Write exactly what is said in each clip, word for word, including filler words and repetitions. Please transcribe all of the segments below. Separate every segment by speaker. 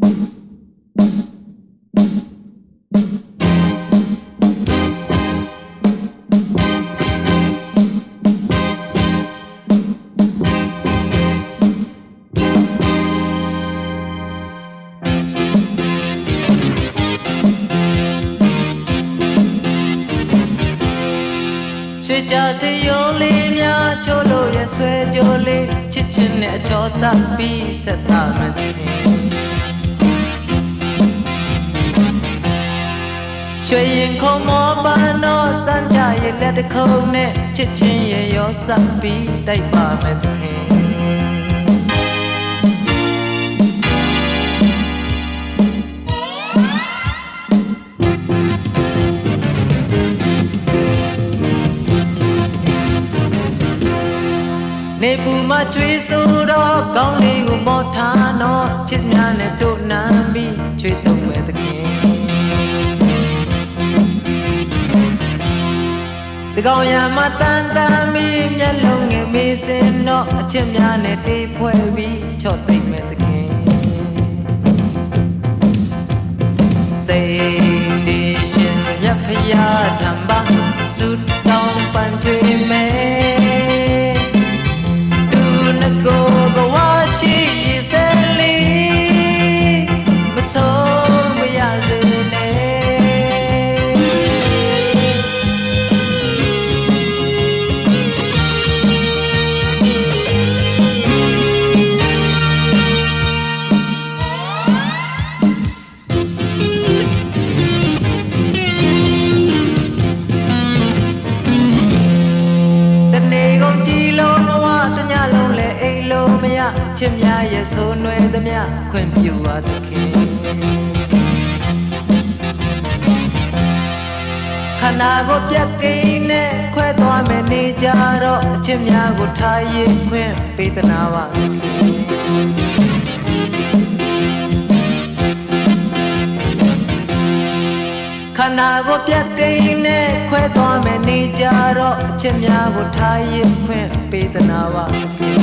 Speaker 1: Cha se yo le nya cholo ye swe jo le chichin ne chota pi sata me chwe yin kho mo pa no san cha ye let kho ne chichin ye yo sa pi dai pa me theနေပူမချွေးဆိုတော့ကောင်းလေးကိုမော်ထားတော့ချစ်များနဲ့တို့နမ်းပြီးချွေးတုံးမဲ့သခင်ဒီကောင်ရမတန်တန်ပြီးမျက်လုံးငယ်မေးစင်တော့အချစ်များနဲ့တေးဖွဲ့ပြီးချော့သိမ့်မဲ့သခင်စိတ်ဒီရှင်မြတ်ဖရာဓမ္မစုတောင်းပန်ချွေးမဲ့go go washi seli maso maya zene tane gong chi lo no wa tanya lo le ai lo maya ချစ်များရဲ့ဆိုးနွယ်သမျှခွင့်ပြုပါသခင်ခန္ဓာကိုပြတ်ကိန်းနဲ့ခွဲသွားမယ်နေကြတော့အချစ်များကိုထားရခွင့်ပေးသနာပါသခင်ခန္ဓာကိုပြတ်ကိန်းနဲ့ခွဲသွားမယ်နေကြတော့အချစ်များကိုထားရခွင့်ပေးသနာပါသခင်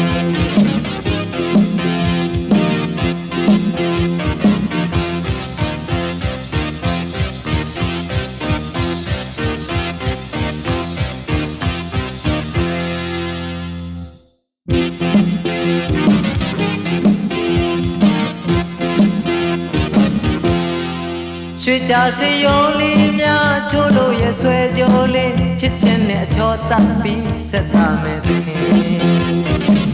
Speaker 1: ရွှေကြစေရုံလေးများချိုးလို့ရဲ့ဆွဲကြိုးလေးချစ်ချင်းနဲ့အချောတတ်ပြီးဆက်သားမယ်သခင်